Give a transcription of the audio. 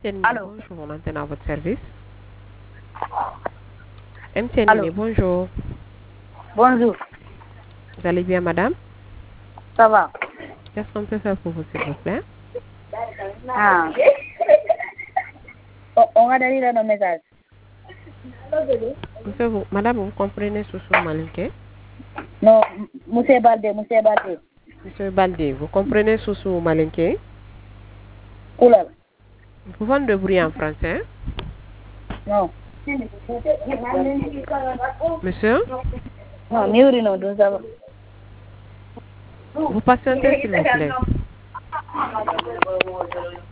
Allô? Bonjour, on antenne à votre service. MTN, Allô? bonjour. Bonjour, Vous allez bien, madame? ça va? Qu'est-ce qu'on peut faire pour vous, s'il vous plaît? Ah. On a donné nos messages. Monsieur, madame, vous comprenez Soussou Malinké? Non, Monsieur Balde, Monsieur Balde. Monsieur Baldi, vous comprenez Soussou Malinké? Oula, Vous pouvez de bruit en français? non. Monsieur, Non, Miuri, non, donc ça va. vous patientez, s'il vous plaît.